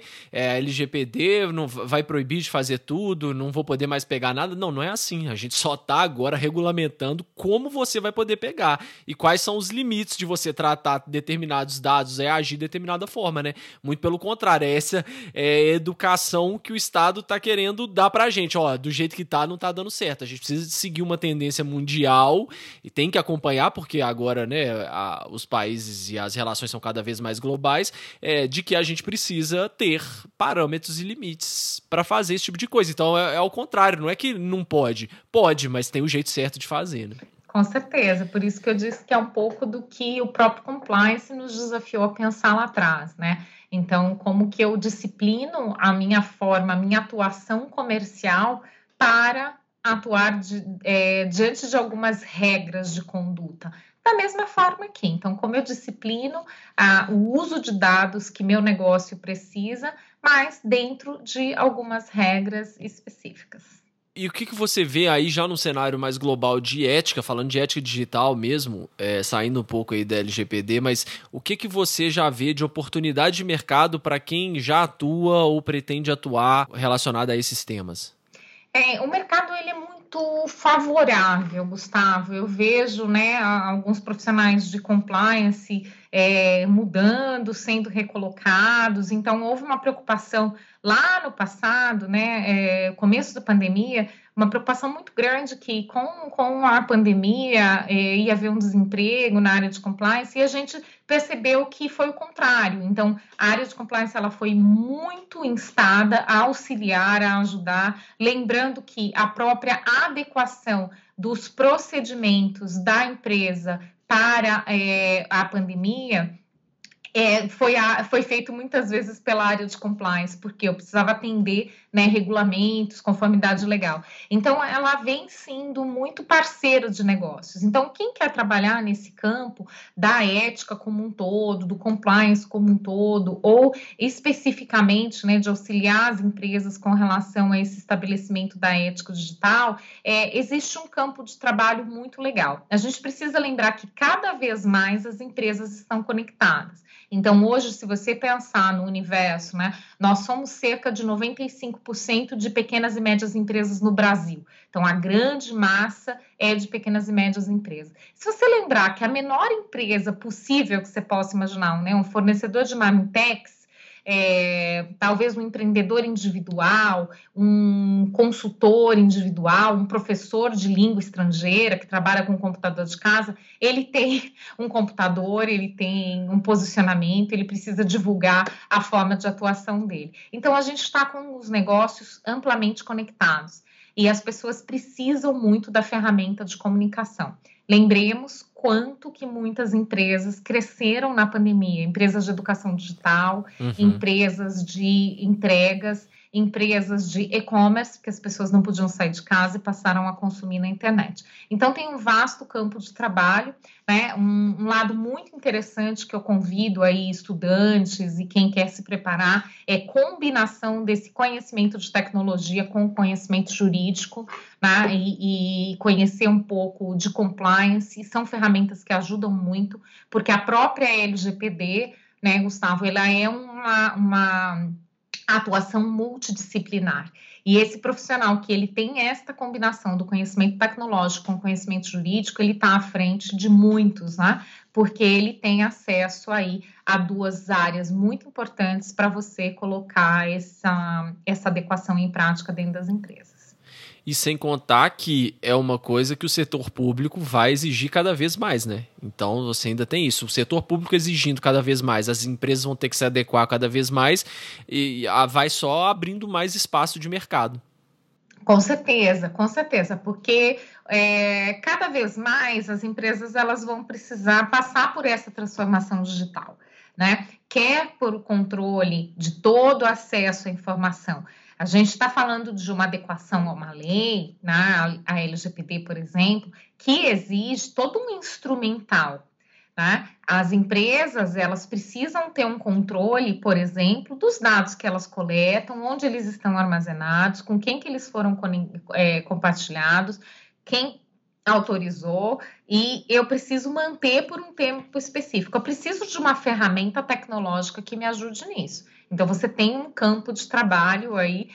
Speaker 1: LGPD, não vai proibir de fazer tudo, não vou poder mais pegar nada. Não é assim. A gente só está agora regulamentando como você vai poder pegar e quais são os limites de você tratar determinados dados, agir de determinada forma, né? Muito pelo contrário, essa é a educação que o Estado está querendo dar pra gente. Ó, do jeito que tá, não tá dando certo. A gente precisa seguir uma tendência mundial e tem que acompanhar, porque agora, né, os países e as relações são cada vez mais globais, de que a gente precisa ter parâmetros e limites para fazer esse tipo de coisa. Então, é ao contrário, não é que não pode. Pode, mas tem o jeito certo de fazer, né?
Speaker 2: Com certeza, por isso que eu disse que é um pouco do que o próprio compliance nos desafiou a pensar lá atrás, né? Então, como que eu disciplino a minha forma, a minha atuação comercial para atuar diante de algumas regras de conduta. Da mesma forma aqui. Então, como eu disciplino o uso de dados que meu negócio precisa, mas dentro de algumas regras específicas.
Speaker 1: E o que você vê aí já no cenário mais global de ética, falando de ética digital mesmo, saindo um pouco aí da LGPD, mas o que você já vê de oportunidade de mercado para quem já atua ou pretende atuar relacionado a esses temas?
Speaker 2: O mercado ele é muito favorável, Gustavo. Eu vejo, né, alguns profissionais de compliance mudando, sendo recolocados. Então, houve uma preocupação lá no passado, né, começo da pandemia, uma preocupação muito grande que com a pandemia ia haver um desemprego na área de compliance e a gente percebeu que foi o contrário. Então, a área de compliance ela foi muito instada a auxiliar, a ajudar, lembrando que a própria adequação dos procedimentos da empresa para a pandemia foi feito muitas vezes pela área de compliance, porque eu precisava atender, né, regulamentos, conformidade legal. Então, ela vem sendo muito parceira de negócios. Então, quem quer trabalhar nesse campo da ética como um todo, do compliance como um todo, ou especificamente, né, de auxiliar as empresas com relação a esse estabelecimento da ética digital, existe um campo de trabalho muito legal. A gente precisa lembrar que cada vez mais as empresas estão conectadas. Então, hoje, se você pensar no universo, né, nós somos cerca de 95% de pequenas e médias empresas no Brasil. Então, a grande massa é de pequenas e médias empresas. Se você lembrar que a menor empresa possível que você possa imaginar, né, um fornecedor de marmitex, talvez um empreendedor individual, um consultor individual, um professor de língua estrangeira que trabalha com computador de casa, ele tem um computador, ele tem um posicionamento, ele precisa divulgar a forma de atuação dele. Então, a gente está com os negócios amplamente conectados e as pessoas precisam muito da ferramenta de comunicação. Lembremos quanto que muitas empresas cresceram na pandemia, empresas de educação digital, empresas de entregas, empresas de e-commerce, porque as pessoas não podiam sair de casa e passaram a consumir na internet. Então, tem um vasto campo de trabalho, né? Um lado muito interessante que eu convido aí estudantes e quem quer se preparar é combinação desse conhecimento de tecnologia com o conhecimento jurídico, né? E conhecer um pouco de compliance, são ferramentas que ajudam muito, porque a própria LGPD, né, Gustavo, ela é uma atuação multidisciplinar. E esse profissional que ele tem esta combinação do conhecimento tecnológico com o conhecimento jurídico, ele está à frente de muitos, né? Porque ele tem acesso aí a duas áreas muito importantes para você colocar essa adequação em prática dentro das empresas.
Speaker 1: E sem contar que é uma coisa que o setor público vai exigir cada vez mais, né? Então, você ainda tem isso. O setor público exigindo cada vez mais, as empresas vão ter que se adequar cada vez mais e vai só abrindo mais espaço de mercado.
Speaker 2: Com certeza, porque cada vez mais as empresas elas vão precisar passar por essa transformação digital, né? Quer por o controle de todo o acesso à informação. A gente está falando de uma adequação a uma lei, né, a LGPD, por exemplo, que exige todo um instrumental. Né? As empresas, elas precisam ter um controle, por exemplo, dos dados que elas coletam, onde eles estão armazenados, com quem que eles foram compartilhados, quem autorizou, e eu preciso manter por um tempo específico. Eu preciso de uma ferramenta tecnológica que me ajude nisso. Então, você tem um campo de trabalho aí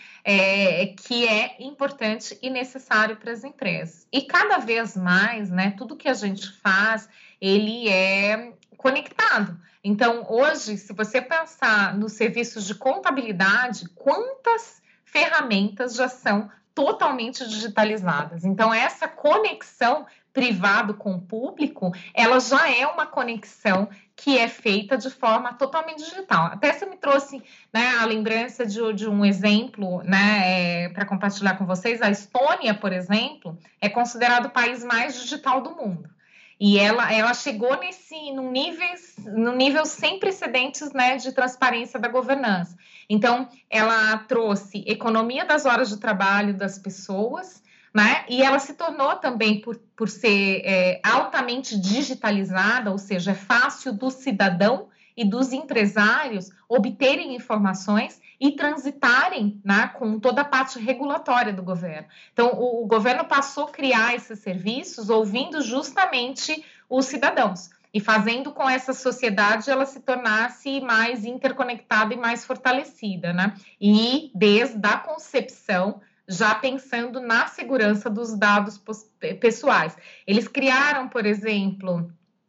Speaker 2: que é importante e necessário para as empresas. E cada vez mais, né, tudo que a gente faz, ele é conectado. Então, hoje, se você pensar nos serviços de contabilidade, quantas ferramentas já são totalmente digitalizadas? Então, essa conexão privado com o público, ela já é uma conexão que é feita de forma totalmente digital. Até você me trouxe, né, a lembrança de um exemplo, né, para compartilhar com vocês. A Estônia, por exemplo, é considerado o país mais digital do mundo. E ela chegou num nível sem precedentes, né, de transparência da governança. Então, ela trouxe economia das horas de trabalho das pessoas, né? E ela se tornou também, por ser altamente digitalizada, ou seja, é fácil do cidadão e dos empresários obterem informações e transitarem, né, com toda a parte regulatória do governo. Então, o governo passou a criar esses serviços ouvindo justamente os cidadãos e fazendo com essa sociedade ela se tornasse mais interconectada e mais fortalecida, né? E desde a concepção, já pensando na segurança dos dados pessoais. Eles criaram, por exemplo,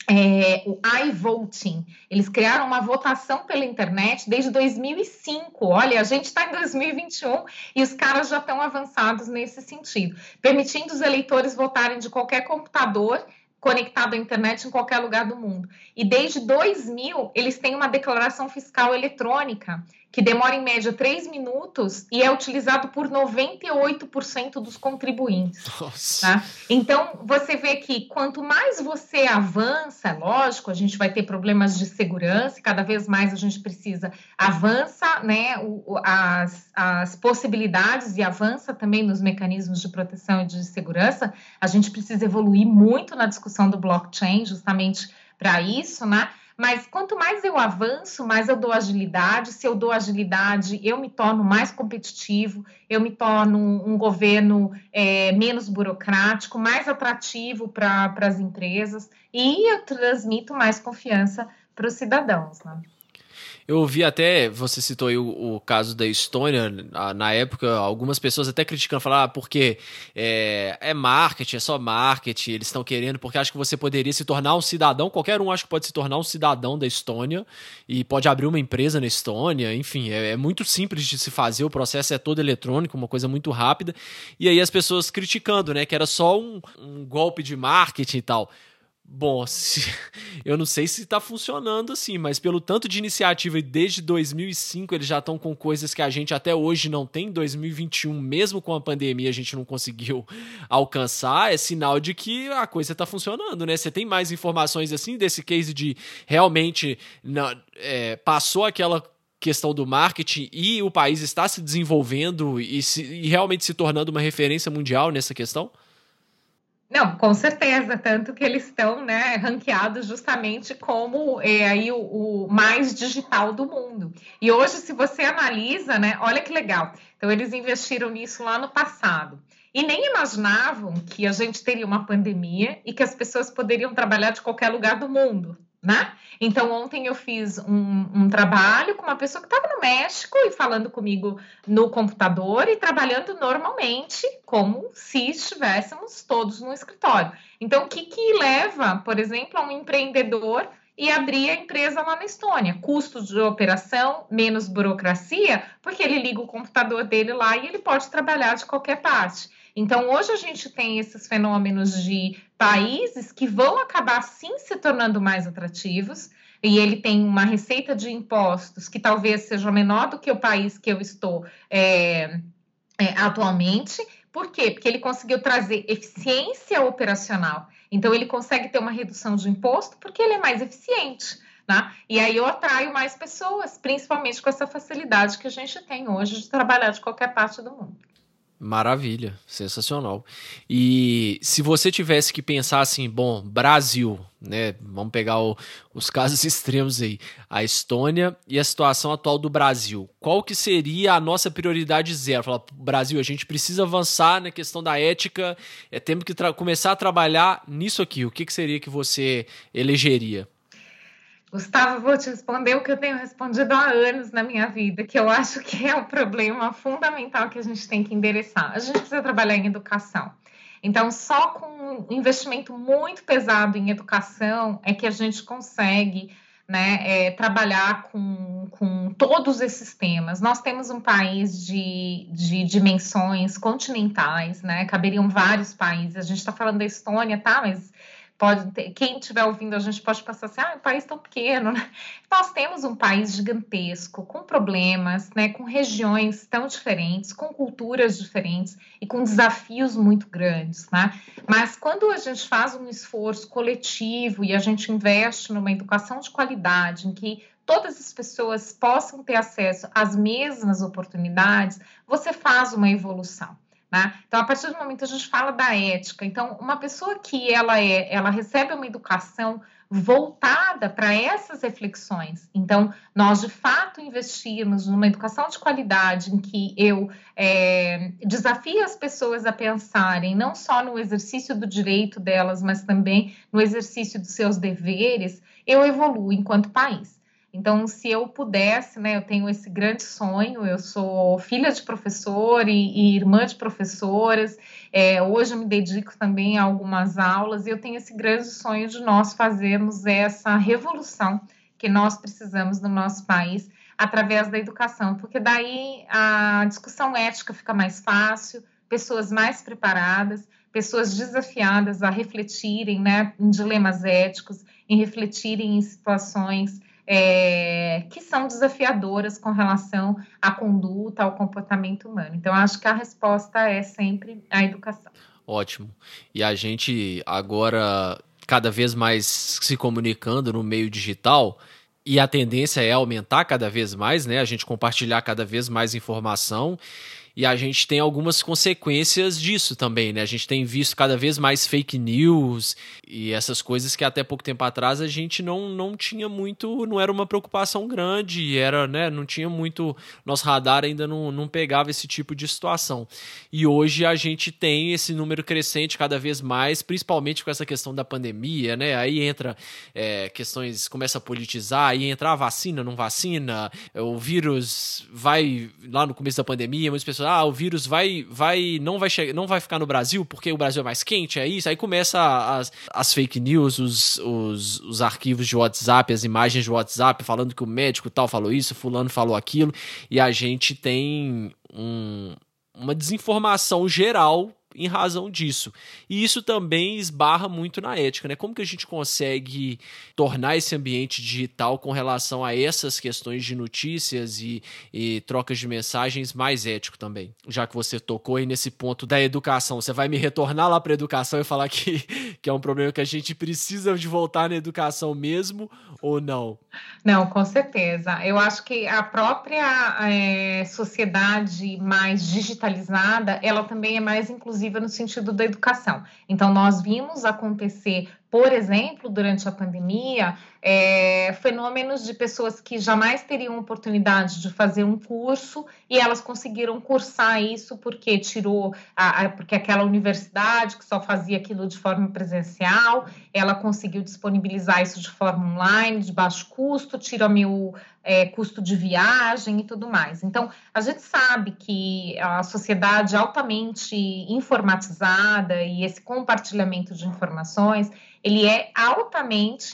Speaker 2: o iVoting. Eles criaram uma votação pela internet desde 2005. Olha, a gente está em 2021 e os caras já estão avançados nesse sentido, permitindo os eleitores votarem de qualquer computador conectado à internet em qualquer lugar do mundo. E desde 2000, eles têm uma declaração fiscal eletrônica que demora em média 3 minutos e é utilizado por 98% dos contribuintes. Tá? Então, você vê que quanto mais você avança, lógico, a gente vai ter problemas de segurança e cada vez mais a gente avança, né, as possibilidades e avança também nos mecanismos de proteção e de segurança. A gente precisa evoluir muito na discussão do blockchain, justamente para isso, né? Mas quanto mais eu avanço, mais eu dou agilidade. Se eu dou agilidade, eu me torno mais competitivo, eu me torno um governo menos burocrático, mais atrativo para as empresas e eu transmito mais confiança para os cidadãos, né?
Speaker 1: Eu ouvi até, você citou aí o caso da Estônia, na época, algumas pessoas até criticando, falaram, porque é marketing, é só marketing, eles estão querendo, porque acho que você poderia se tornar um cidadão, qualquer um acho que pode se tornar um cidadão da Estônia e pode abrir uma empresa na Estônia, enfim, é muito simples de se fazer, o processo é todo eletrônico, uma coisa muito rápida, e aí as pessoas criticando, né, que era só um golpe de marketing e tal. Bom, eu não sei se está funcionando assim, mas pelo tanto de iniciativa e desde 2005 eles já estão com coisas que a gente até hoje não tem, em 2021, mesmo com a pandemia, a gente não conseguiu alcançar, é sinal de que a coisa está funcionando, né? Você tem mais informações assim desse case de realmente passou aquela questão do marketing e o país está se desenvolvendo e realmente se tornando uma referência mundial nessa questão?
Speaker 2: Não, com certeza, tanto que eles estão, né, ranqueados justamente como aí o mais digital do mundo. E hoje, se você analisa, né, olha que legal. Então, eles investiram nisso lá no passado. E nem imaginavam que a gente teria uma pandemia e que as pessoas poderiam trabalhar de qualquer lugar do mundo, né? Então, ontem eu fiz um trabalho com uma pessoa que estava no México e falando comigo no computador e trabalhando normalmente, como se estivéssemos todos no escritório. Então, o que leva, por exemplo, a um empreendedor e abrir a empresa lá na Estônia? Custos de operação, menos burocracia, porque ele liga o computador dele lá e ele pode trabalhar de qualquer parte. Então, hoje a gente tem esses fenômenos de países que vão acabar, sim, se tornando mais atrativos, e ele tem uma receita de impostos que talvez seja menor do que o país que eu estou atualmente. Por quê? Porque ele conseguiu trazer eficiência operacional. Então, ele consegue ter uma redução de imposto porque ele é mais eficiente, né? E aí eu atraio mais pessoas, principalmente com essa facilidade que a gente tem hoje de trabalhar de qualquer parte do mundo.
Speaker 1: Maravilha, sensacional. E se você tivesse que pensar assim, bom, Brasil, né? Vamos pegar os casos extremos aí, a Estônia e a situação atual do Brasil. Qual que seria a nossa prioridade zero? Falar, Brasil, a gente precisa avançar na questão da ética, temos que começar a trabalhar nisso aqui. O que seria que você elegeria?
Speaker 2: Gustavo, vou te responder o que eu tenho respondido há anos na minha vida, que eu acho que é o problema fundamental que a gente tem que endereçar. A gente precisa trabalhar em educação. Então, só com um investimento muito pesado em educação é que a gente consegue, né, trabalhar com todos esses temas. Nós temos um país de dimensões continentais, né? Caberiam vários países. A gente está falando da Estônia, tá? Mas quem estiver ouvindo a gente pode passar assim, um país tão pequeno, né? Nós temos um país gigantesco, com problemas, né? Com regiões tão diferentes, com culturas diferentes e com desafios muito grandes, né? Mas quando a gente faz um esforço coletivo e a gente investe numa educação de qualidade, em que todas as pessoas possam ter acesso às mesmas oportunidades, você faz uma evolução. Né? Então, a partir do momento que a gente fala da ética, então, uma pessoa que ela recebe uma educação voltada para essas reflexões. Então, nós, de fato, investimos numa educação de qualidade em que eu desafio as pessoas a pensarem não só no exercício do direito delas, mas também no exercício dos seus deveres, eu evoluo enquanto país. Então, se eu pudesse, né, eu tenho esse grande sonho, eu sou filha de professor e irmã de professoras, hoje eu me dedico também a algumas aulas, e eu tenho esse grande sonho de nós fazermos essa revolução que nós precisamos no nosso país através da educação, porque daí a discussão ética fica mais fácil, pessoas mais preparadas, pessoas desafiadas a refletirem, né, em dilemas éticos, em refletirem em situações que são desafiadoras com relação à conduta, ao comportamento humano. Então, acho que a resposta é sempre a educação.
Speaker 1: Ótimo. E a gente agora, cada vez mais se comunicando no meio digital, e a tendência é aumentar cada vez mais, né? A gente compartilhar cada vez mais informação. E a gente tem algumas consequências disso também, né? A gente tem visto cada vez mais fake news e essas coisas que até pouco tempo atrás a gente não tinha muito, não era uma preocupação grande, era, né, não tinha muito, nosso radar ainda não pegava esse tipo de situação. E hoje a gente tem esse número crescente cada vez mais, principalmente com essa questão da pandemia, né? Aí entra questões, começa a politizar, aí entra a vacina, não vacina, o vírus vai, lá no começo da pandemia, muitas pessoas, o vírus não vai ficar no Brasil porque o Brasil é mais quente, é isso. Aí começa as fake news, os arquivos de WhatsApp, as imagens de WhatsApp falando que o médico tal falou isso, fulano falou aquilo, e a gente tem uma desinformação geral em razão disso. E isso também esbarra muito na ética, né? Como que a gente consegue tornar esse ambiente digital com relação a essas questões de notícias e trocas de mensagens mais ético também? Já que você tocou aí nesse ponto da educação, você vai me retornar lá para a educação e falar que é um problema que a gente precisa de voltar na educação mesmo ou não?
Speaker 2: Não, com certeza. Eu acho que a própria sociedade mais digitalizada, ela também é mais inclusiva no sentido da educação. Então, nós vimos acontecer, por exemplo, durante a pandemia, fenômenos de pessoas que jamais teriam oportunidade de fazer um curso e elas conseguiram cursar isso porque porque aquela universidade que só fazia aquilo de forma presencial, ela conseguiu disponibilizar isso de forma online, de baixo custo, tira-me o custo de viagem e tudo mais. Então, a gente sabe que a sociedade altamente informatizada e esse compartilhamento de informações, ele é altamente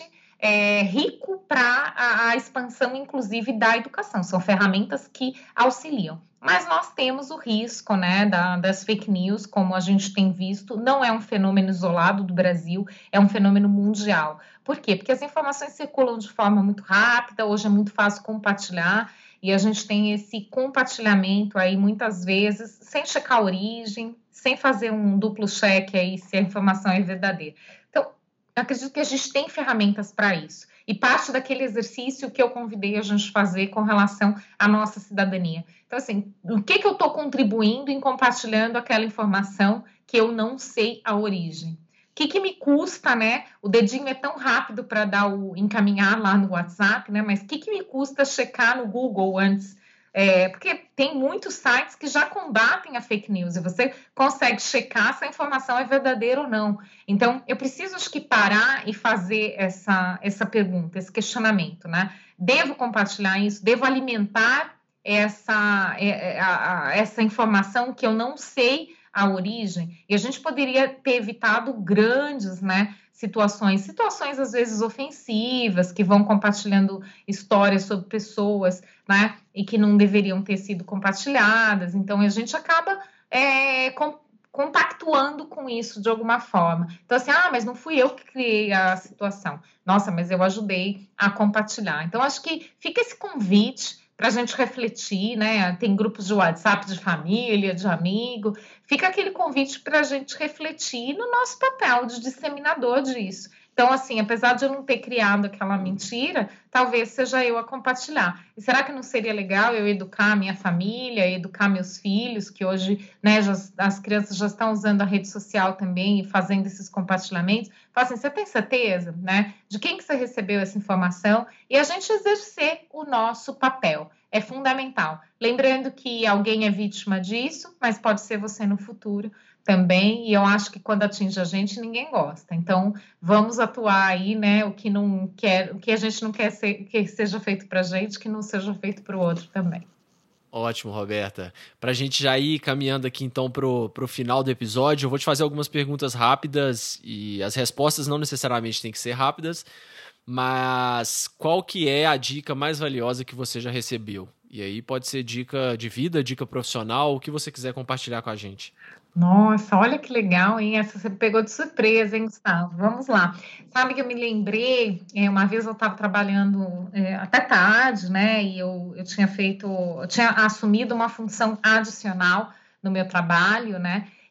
Speaker 2: rico para a expansão, inclusive, da educação. São ferramentas que auxiliam. Mas nós temos o risco, né, das fake news, como a gente tem visto, não é um fenômeno isolado do Brasil, é um fenômeno mundial. Por quê? Porque as informações circulam de forma muito rápida, hoje é muito fácil compartilhar, e a gente tem esse compartilhamento aí, muitas vezes, sem checar a origem, sem fazer um duplo cheque aí se a informação é verdadeira. Então, eu acredito que a gente tem ferramentas para isso. E parte daquele exercício que eu convidei a gente fazer com relação à nossa cidadania. Então, assim, o que eu estou contribuindo em compartilhando aquela informação que eu não sei a origem? O que me custa, né? O dedinho é tão rápido para encaminhar lá no WhatsApp, né? Mas o que me custa checar no Google antes? Porque tem muitos sites que já combatem a fake news e você consegue checar se a informação é verdadeira ou não. Então, eu preciso, acho que, parar e fazer essa pergunta, esse questionamento, né? Devo compartilhar isso? Devo alimentar essa informação que eu não sei a origem? E a gente poderia ter evitado grandes, né, situações às vezes ofensivas, que vão compartilhando histórias sobre pessoas, né, e que não deveriam ter sido compartilhadas. Então, a gente acaba compactuando com isso de alguma forma. Então, assim, mas não fui eu que criei a situação. Nossa, mas eu ajudei a compartilhar. Então, acho que fica esse convite para a gente refletir, né? Tem grupos de WhatsApp de família, de amigo. Fica aquele convite para a gente refletir no nosso papel de disseminador disso. Então, assim, apesar de eu não ter criado aquela mentira, talvez seja eu a compartilhar. E será que não seria legal eu educar a minha família, educar meus filhos, que hoje, né, as crianças já estão usando a rede social também e fazendo esses compartilhamentos? Fala assim, você tem certeza, né, de quem que você recebeu essa informação? E a gente exercer o nosso papel. É fundamental. Lembrando que alguém é vítima disso, mas pode ser você no futuro também, e eu acho que quando atinge a gente, ninguém gosta. Então, vamos atuar aí, né? O que a gente não quer que seja feito para a gente, que não seja feito para o outro também.
Speaker 1: Ótimo, Roberta. Para a gente já ir caminhando aqui então pro final do episódio, eu vou te fazer algumas perguntas rápidas e as respostas não necessariamente têm que ser rápidas, mas qual que é a dica mais valiosa que você já recebeu? E aí pode ser dica de vida, dica profissional, o que você quiser compartilhar com a gente.
Speaker 2: Nossa, olha que legal, hein? Essa você pegou de surpresa, hein, Gustavo? Vamos lá. Sabe que eu me lembrei, uma vez eu estava trabalhando até tarde, né? E eu tinha assumido uma função adicional no meu trabalho, né?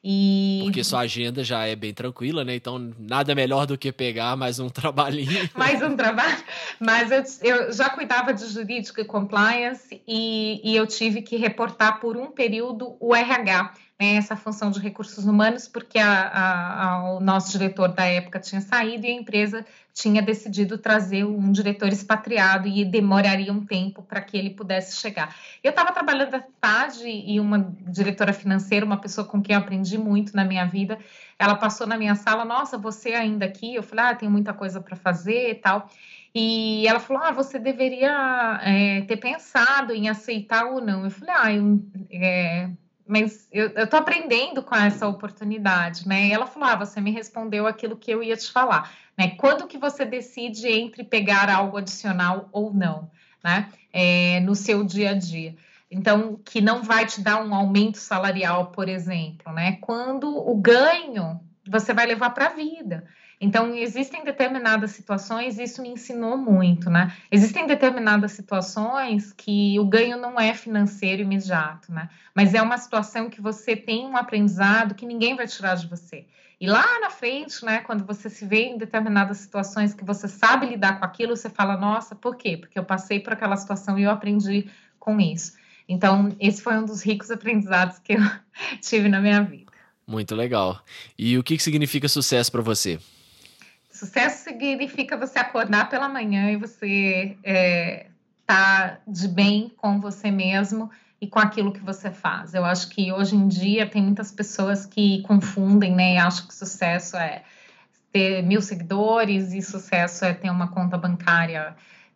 Speaker 1: Porque sua agenda já é bem tranquila, né? Então, nada melhor do que pegar mais um trabalhinho.
Speaker 2: Mais um trabalho. Mas eu já cuidava de jurídica e compliance e eu tive que reportar por um período o RH, né? Essa função de recursos humanos, porque o nosso diretor da época tinha saído e a empresa tinha decidido trazer um diretor expatriado e demoraria um tempo para que ele pudesse chegar. Eu estava trabalhando à tarde e uma diretora financeira, uma pessoa com quem eu aprendi muito na minha vida, ela passou na minha sala, nossa, você ainda aqui? Eu falei, tenho muita coisa para fazer e tal. E ela falou, você deveria ter pensado em aceitar ou não. Eu falei, mas eu estou aprendendo com essa oportunidade, né? E ela falou, você me respondeu aquilo que eu ia te falar, né? Quando que você decide entre pegar algo adicional ou não, né? No seu dia a dia. Então, que não vai te dar um aumento salarial, por exemplo, né? Quando o ganho você vai levar para a vida. Então, existem determinadas situações, isso me ensinou muito, né? Existem determinadas situações que o ganho não é financeiro imediato, né? Mas é uma situação que você tem um aprendizado que ninguém vai tirar de você. E lá na frente, né, quando você se vê em determinadas situações que você sabe lidar com aquilo, você fala, nossa, por quê? Porque eu passei por aquela situação e eu aprendi com isso. Então, esse foi um dos ricos aprendizados que eu tive na minha vida.
Speaker 1: Muito legal. E o que significa sucesso para você?
Speaker 2: Sucesso significa você acordar pela manhã e você tá de bem com você mesmo e com aquilo que você faz. Eu acho que hoje em dia tem muitas pessoas que confundem, né? E acham que sucesso é ter 1000 seguidores e sucesso é ter uma conta bancária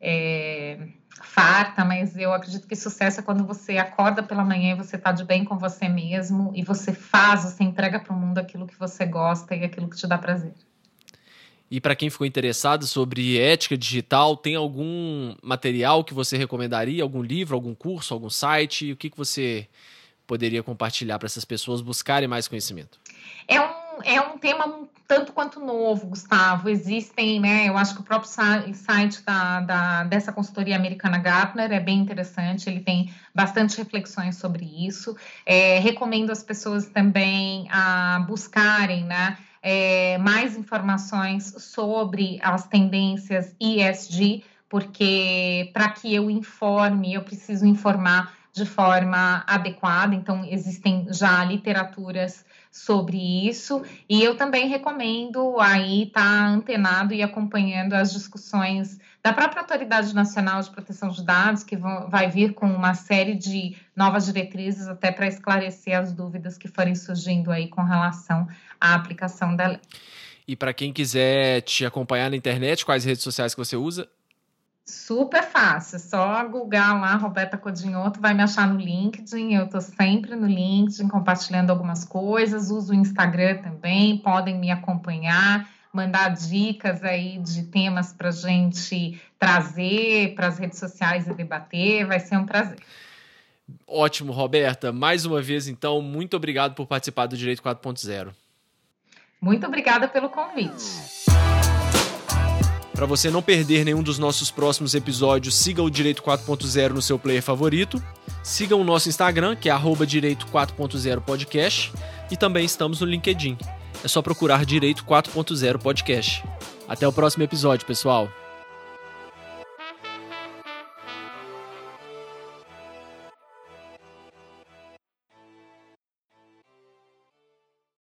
Speaker 2: farta, mas eu acredito que sucesso é quando você acorda pela manhã e você tá de bem com você mesmo e você entrega para o mundo aquilo que você gosta e aquilo que te dá prazer.
Speaker 1: E para quem ficou interessado sobre ética digital, tem algum material que você recomendaria? Algum livro, algum curso, algum site? O que você poderia compartilhar para essas pessoas buscarem mais conhecimento?
Speaker 2: É um tema um tanto quanto novo, Gustavo. Existem, né? Eu acho que o próprio site dessa consultoria americana Gartner é bem interessante. Ele tem bastante reflexões sobre isso. Recomendo as pessoas também a buscarem, né? Mais informações sobre as tendências ESG, porque para que eu informe, eu preciso informar de forma adequada. Então, existem já literaturas sobre isso, e eu também recomendo aí estar antenado e acompanhando as discussões da própria Autoridade Nacional de Proteção de Dados, que vai vir com uma série de novas diretrizes até para esclarecer as dúvidas que forem surgindo aí com relação à aplicação da lei.
Speaker 1: E para quem quiser te acompanhar na internet, quais redes sociais que você usa?
Speaker 2: Super fácil, só googar lá, Roberta Codinhoto, vai me achar no LinkedIn, eu estou sempre no LinkedIn compartilhando algumas coisas, uso o Instagram também, podem me acompanhar, mandar dicas aí de temas para a gente trazer para as redes sociais e debater, vai ser um prazer.
Speaker 1: Ótimo, Roberta, mais uma vez então, muito obrigado por participar do Direito 4.0.
Speaker 2: Muito obrigada pelo convite.
Speaker 1: Para você não perder nenhum dos nossos próximos episódios, siga o Direito 4.0 no seu player favorito. Siga o nosso Instagram, que é @Direito 4.0 Podcast. E também estamos no LinkedIn. É só procurar Direito 4.0 Podcast. Até o próximo episódio, pessoal.